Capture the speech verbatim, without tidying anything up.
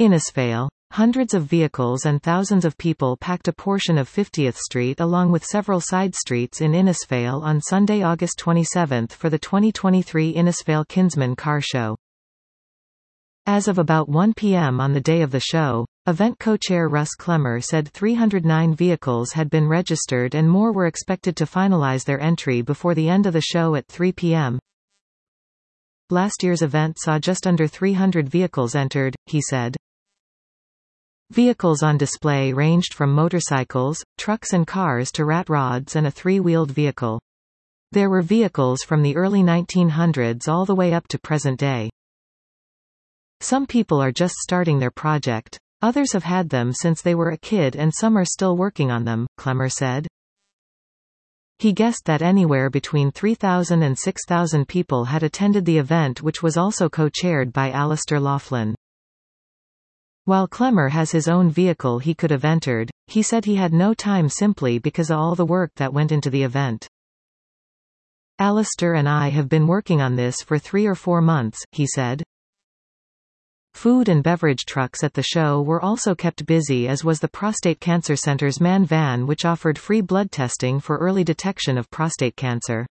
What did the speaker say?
Innisfail. Hundreds of vehicles and thousands of people packed a portion of fiftieth Street along with several side streets in Innisfail on Sunday, August twenty-seventh for the twenty twenty-three Innisfail Kinsman Car Show. As of about one p m on the day of the show, event co-chair Russ Clemmer said three hundred nine vehicles had been registered and more were expected to finalize their entry before the end of the show at three p m Last year's event saw just under three hundred vehicles entered, he said. Vehicles on display ranged from motorcycles, trucks and cars to rat rods and a three-wheeled vehicle. There were vehicles from the early nineteen hundreds all the way up to present day. Some people are just starting their project. Others have had them since they were a kid and some are still working on them, Clemmer said. He guessed that anywhere between three thousand and six thousand people had attended the event, which was also co-chaired by Alistair Laughlin. While Clemmer has his own vehicle he could have entered, he said he had no time simply because of all the work that went into the event. Alistair and I have been working on this for three or four months, he said. Food and beverage trucks at the show were also kept busy, as was the Prostate Cancer Center's Man Van, which offered free blood testing for early detection of prostate cancer.